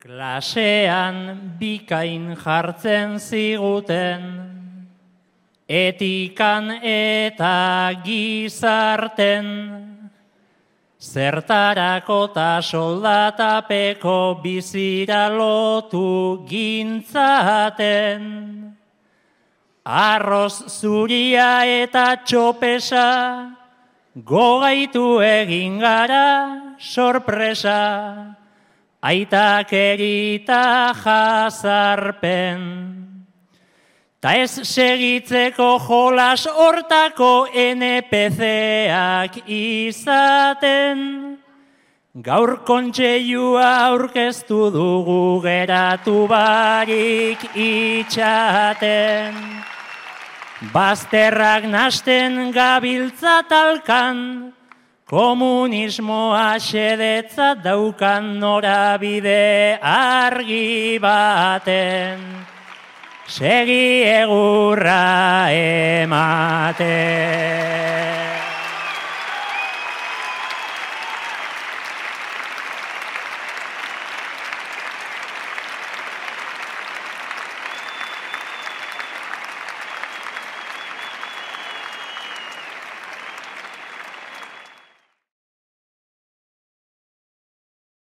Klasean bikain jartzen ziguten, etikan eta gizarten, zertarako ta soldatapeko bizira lotu gintzaten. Arroz zuria eta txopesa, gogaitu egin gara sorpresa, aitak erita jazarpen. Ta ez segitzeko jolas hortako NPC-ak izaten, gaur kontseilua aurkeztu dugu geratu barik itxaten. Bazterrak nasten gabiltza talkan, komunismoa xedetzat daukan norabide argi baten. Segi egurra ematen.